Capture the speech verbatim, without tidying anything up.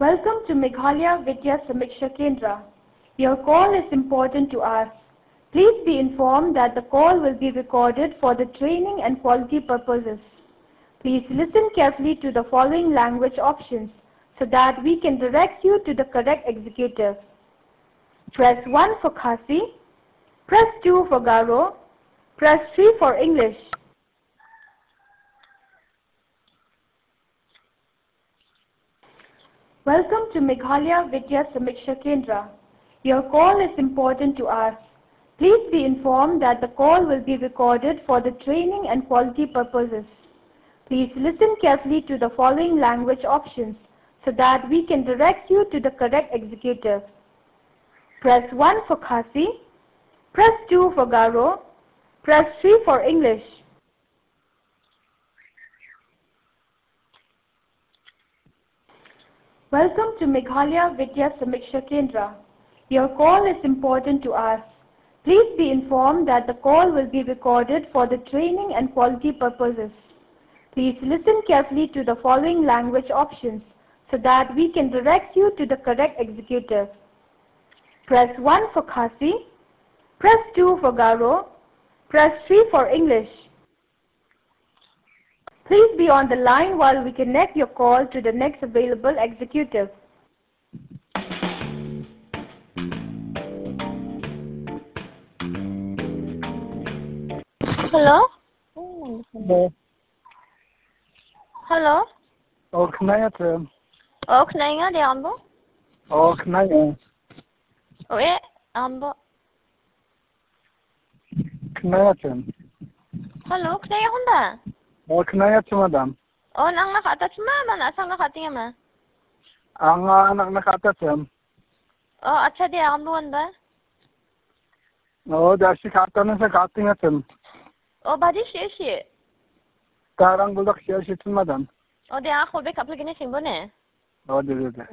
Welcome to Meghalaya Vidya Samiksha Kendra. Your call is important to us. Please be informed that the call will be recorded for the training and quality purposes. Please listen carefully to the following language options so that we can direct you to the correct executive. Press one for Khasi, press two for Garo, press three for English. Welcome to Meghalaya Vidya Samiksha Kendra. Your call is important to us. Please be informed that the call will be recorded for the training and quality purposes. Please listen carefully to the following language options so that we can direct you to the correct executive. Press one for Khasi, press two for Garo, press three for English. Welcome to Meghalaya Vidya Samiksha Kendra. Your call is important to us. Please be informed that the call will be recorded for the training and quality purposes. Please listen carefully to the following language options so that we can direct you to the correct executive. Press one for Khasi, press two for Garo, press three for English. Please be on the line while we connect your call to the next available executive. Hello? Hello. Hello? Oh, knäet. Oh, knäga det Ambo? Oh, knäet. Oh, eh, Ambo. Knäet. Hello, knäga honda? Oh, knäet, madam. Oh, nang nakaatas ma, man asang nakatingin ma. Ang anak nakatas. Oh, acha di Ambo honda? Oh, dashi katanan sa katingatin. Oh, badi siya siya. Tarang bulak siya siya, madam. Oh, di ako be kapag ginising mo ne. Oh, di di di.